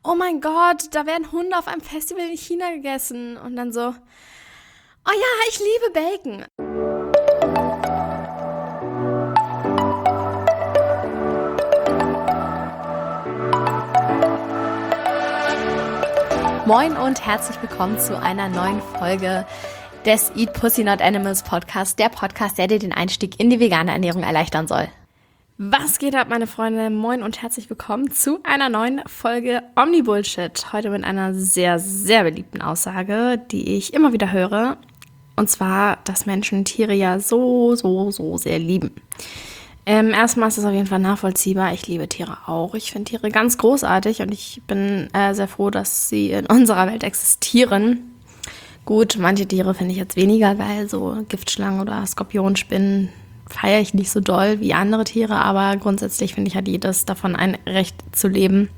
oh mein Gott, da werden Hunde auf einem Festival in China gegessen. Und dann so, oh ja, ich liebe Bacon. Moin und herzlich willkommen zu einer neuen Folge des Eat Pussy Not Animals Podcast, der Podcast, der dir den Einstieg in die vegane Ernährung erleichtern soll. Was geht ab, meine Freunde? Moin und herzlich willkommen zu einer neuen Folge Omni-Bullshit. Heute mit einer sehr, sehr beliebten Aussage, die ich immer wieder höre. Und zwar, dass Menschen Tiere ja so sehr lieben. Erstmal ist es auf jeden Fall nachvollziehbar. Ich liebe Tiere auch. Ich finde Tiere ganz großartig und ich bin sehr froh, dass sie in unserer Welt existieren. Gut, manche Tiere finde ich jetzt weniger geil, so Giftschlangen oder Skorpionspinnen feiere ich nicht so doll wie andere Tiere, aber grundsätzlich finde ich, hat jedes davon ein Recht zu leben.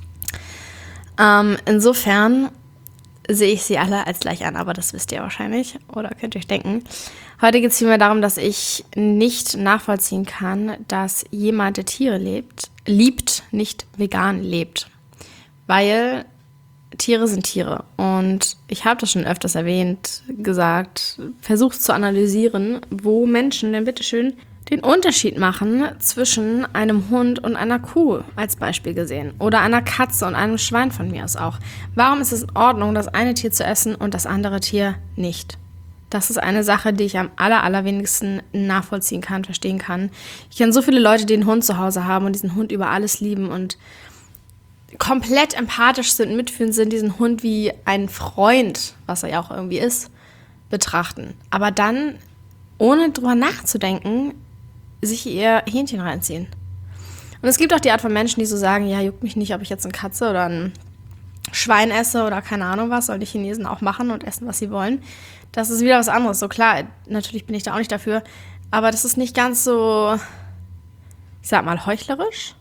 Insofern sehe ich sie alle als gleich an, aber das wisst ihr wahrscheinlich oder könnt ihr euch denken. Heute geht es vielmehr darum, dass ich nicht nachvollziehen kann, dass jemand, der Tiere liebt, nicht vegan lebt. Weil Tiere sind Tiere. Und ich habe das schon öfters gesagt, versucht zu analysieren, wo Menschen denn bitteschön den Unterschied machen zwischen einem Hund und einer Kuh als Beispiel gesehen. Oder einer Katze und einem Schwein von mir aus auch. Warum ist es in Ordnung, das eine Tier zu essen und das andere Tier nicht? Das ist eine Sache, die ich am allerwenigsten nachvollziehen kann, verstehen kann. Ich kenne so viele Leute, die einen Hund zu Hause haben und diesen Hund über alles lieben und komplett empathisch sind, mitfühlend sind, diesen Hund wie einen Freund, was er ja auch irgendwie ist, betrachten. Aber dann, ohne drüber nachzudenken, sich ihr Hähnchen reinziehen. Und es gibt auch die Art von Menschen, die so sagen, ja, juckt mich nicht, ob ich jetzt eine Katze oder ein Schwein esse oder keine Ahnung was, sollen die Chinesen auch machen und essen, was sie wollen. Das ist wieder was anderes. So klar, natürlich bin ich da auch nicht dafür, aber das ist nicht ganz so, ich sag mal, heuchlerisch,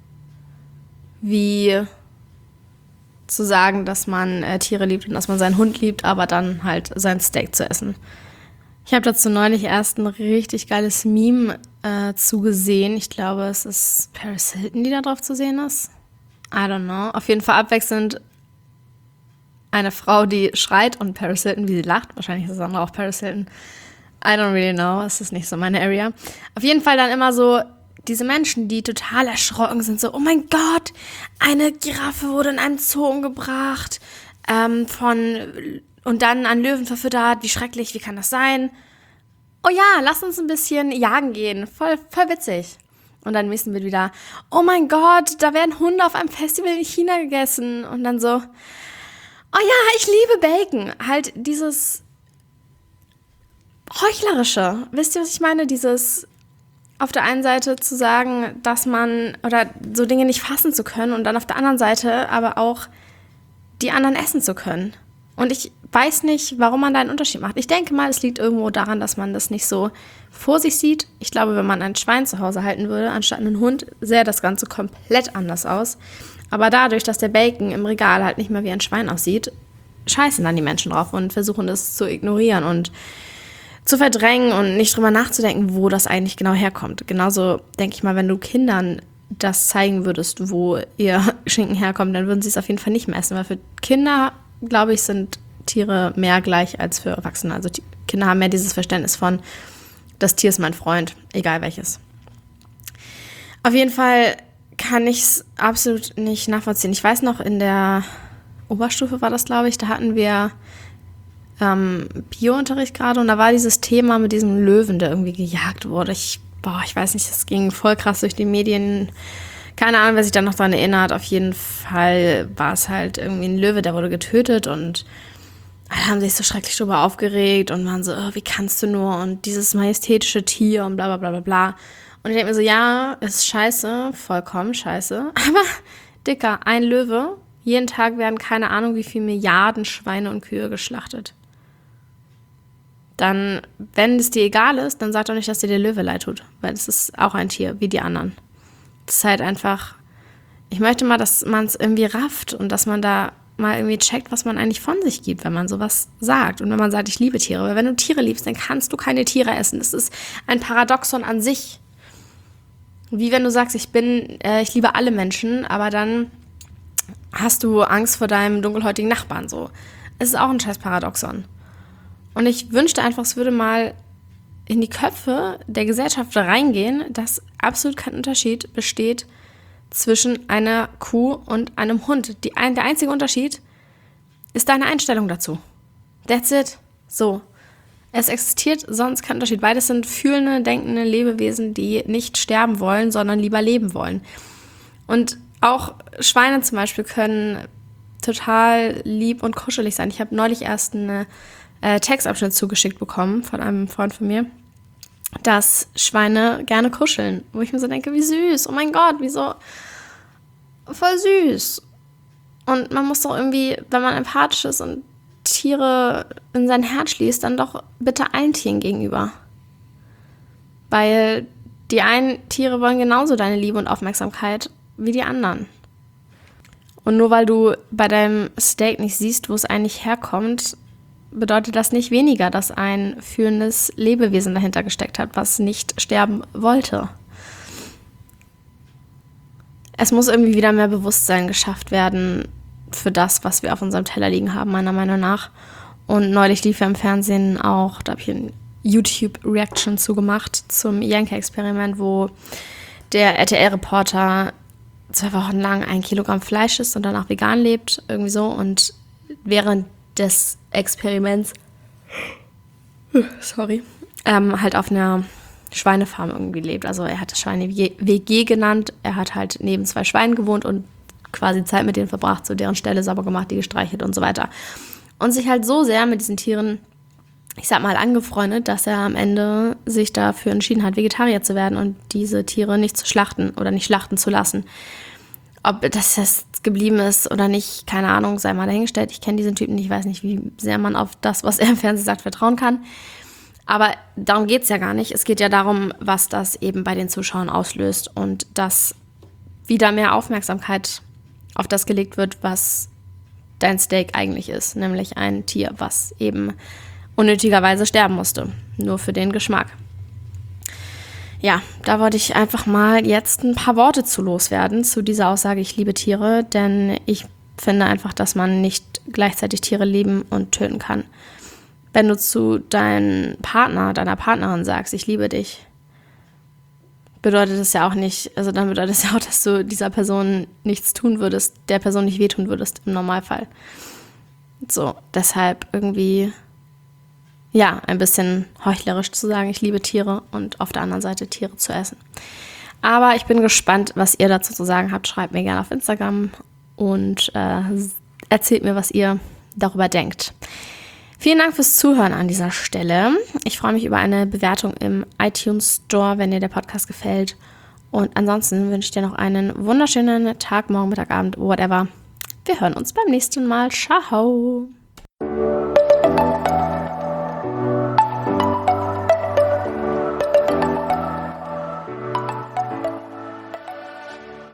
wie zu sagen, dass man Tiere liebt und dass man seinen Hund liebt, aber dann halt sein Steak zu essen. Ich habe dazu neulich erst ein richtig geiles Meme zugesehen. Ich glaube, es ist Paris Hilton, die da drauf zu sehen ist. I don't know. Auf jeden Fall abwechselnd eine Frau, die schreit und Paris Hilton, wie sie lacht. Wahrscheinlich ist das andere auch Paris Hilton. I don't really know. Es ist nicht so meine Area. Auf jeden Fall dann immer so diese Menschen, die total erschrocken sind, so, oh mein Gott, eine Giraffe wurde in einem Zoo umgebracht, und dann an Löwen verfüttert, wie schrecklich, wie kann das sein? Oh ja, lass uns ein bisschen jagen gehen, voll witzig. Und dann nächsten wird wieder, oh mein Gott, da werden Hunde auf einem Festival in China gegessen. Und dann so, oh ja, ich liebe Bacon. Halt dieses Heuchlerische. Wisst ihr, was ich meine? Dieses auf der einen Seite zu sagen, dass man, oder so Dinge nicht fassen zu können und dann auf der anderen Seite aber auch die anderen essen zu können. Und ich weiß nicht, warum man da einen Unterschied macht. Ich denke mal, es liegt irgendwo daran, dass man das nicht so vor sich sieht. Ich glaube, wenn man ein Schwein zu Hause halten würde, anstatt einen Hund, sähe das Ganze komplett anders aus. Aber dadurch, dass der Bacon im Regal halt nicht mehr wie ein Schwein aussieht, scheißen dann die Menschen drauf und versuchen das zu ignorieren und zu verdrängen und nicht drüber nachzudenken, wo das eigentlich genau herkommt. Genauso denke ich mal, wenn du Kindern das zeigen würdest, wo ihr Schinken herkommt, dann würden sie es auf jeden Fall nicht mehr essen, weil für Kinder, glaube ich, sind Tiere mehr gleich als für Erwachsene. Also die Kinder haben mehr dieses Verständnis von, das Tier ist mein Freund, egal welches. Auf jeden Fall kann ich es absolut nicht nachvollziehen. Ich weiß noch, in der Oberstufe war das, glaube ich, da hatten wir Biounterricht gerade und da war dieses Thema mit diesem Löwen, der irgendwie gejagt wurde. Ich weiß nicht, das ging voll krass durch die Medien. Keine Ahnung, wer sich da noch dran erinnert. Auf jeden Fall war es halt irgendwie ein Löwe, der wurde getötet und alle haben sich so schrecklich drüber aufgeregt und waren so, oh, wie kannst du nur und dieses majestätische Tier und bla bla bla bla bla. Und ich denke mir so, ja, ist scheiße, vollkommen scheiße, aber Dicker, ein Löwe, jeden Tag werden keine Ahnung wie viele Milliarden Schweine und Kühe geschlachtet. Dann, wenn es dir egal ist, dann sag doch nicht, dass dir der Löwe leid tut, weil es ist auch ein Tier, wie die anderen. Das ist halt einfach, ich möchte mal, dass man es irgendwie rafft und dass man da mal irgendwie checkt, was man eigentlich von sich gibt, wenn man sowas sagt. Und wenn man sagt, ich liebe Tiere. Weil wenn du Tiere liebst, dann kannst du keine Tiere essen. Das ist ein Paradoxon an sich. Wie wenn du sagst, ich liebe alle Menschen, aber dann hast du Angst vor deinem dunkelhäutigen Nachbarn so. Es ist auch ein scheiß Paradoxon. Und ich wünschte einfach, es würde mal in die Köpfe der Gesellschaft reingehen, dass absolut kein Unterschied besteht zwischen einer Kuh und einem Hund. Der einzige Unterschied ist deine Einstellung dazu. That's it. So. Es existiert sonst kein Unterschied. Beides sind fühlende, denkende Lebewesen, die nicht sterben wollen, sondern lieber leben wollen. Und auch Schweine zum Beispiel können total lieb und kuschelig sein. Ich habe neulich erst einen Textabschnitt zugeschickt bekommen von einem Freund von mir, dass Schweine gerne kuscheln. Wo ich mir so denke, wie süß. Oh mein Gott, wieso? Voll süß. Und man muss doch irgendwie, wenn man empathisch ist und Tiere in sein Herz schließt, dann doch bitte allen Tieren gegenüber. Weil die einen Tiere wollen genauso deine Liebe und Aufmerksamkeit wie die anderen. Und nur weil du bei deinem Steak nicht siehst, wo es eigentlich herkommt, bedeutet das nicht weniger, dass ein fühlendes Lebewesen dahinter gesteckt hat, was nicht sterben wollte. Es muss irgendwie wieder mehr Bewusstsein geschafft werden für das, was wir auf unserem Teller liegen haben, meiner Meinung nach. Und neulich lief ja im Fernsehen auch, da habe ich ein YouTube-Reaction zugemacht zum Jenke-Experiment, wo der RTL-Reporter 2 Wochen lang 1 Kilogramm Fleisch isst und danach vegan lebt, irgendwie so. Und während des Experiments, halt auf einer Schweinefarm irgendwie lebt. Also er hat das Schweine WG genannt. Er hat halt neben 2 Schweinen gewohnt und quasi Zeit mit denen verbracht, so deren Ställe sauber gemacht, die gestreichelt und so weiter. Und sich halt so sehr mit diesen Tieren, ich sag mal, angefreundet, dass er am Ende sich dafür entschieden hat, Vegetarier zu werden und diese Tiere nicht zu schlachten oder nicht schlachten zu lassen. Ob das jetzt geblieben ist oder nicht, keine Ahnung, sei mal dahingestellt. Ich kenne diesen Typen nicht, ich weiß nicht, wie sehr man auf das, was er im Fernsehen sagt, vertrauen kann. Aber darum geht es ja gar nicht. Es geht ja darum, was das eben bei den Zuschauern auslöst und dass wieder mehr Aufmerksamkeit auf das gelegt wird, was dein Steak eigentlich ist. Nämlich ein Tier, was eben unnötigerweise sterben musste. Nur für den Geschmack. Ja, da wollte ich einfach mal jetzt ein paar Worte zu loswerden, zu dieser Aussage, ich liebe Tiere, denn ich finde einfach, dass man nicht gleichzeitig Tiere lieben und töten kann. Wenn du zu deinem Partner, deiner Partnerin sagst, ich liebe dich, bedeutet das ja auch nicht, also dann bedeutet es ja auch, dass du dieser Person nichts tun würdest, der Person nicht wehtun würdest im Normalfall. So, deshalb irgendwie, ja, ein bisschen heuchlerisch zu sagen, ich liebe Tiere und auf der anderen Seite Tiere zu essen. Aber ich bin gespannt, was ihr dazu zu sagen habt. Schreibt mir gerne auf Instagram und erzählt mir, was ihr darüber denkt. Vielen Dank fürs Zuhören an dieser Stelle. Ich freue mich über eine Bewertung im iTunes Store, wenn dir der Podcast gefällt. Und ansonsten wünsche ich dir noch einen wunderschönen Tag, Morgen, Mittag, Abend, whatever. Wir hören uns beim nächsten Mal. Ciao!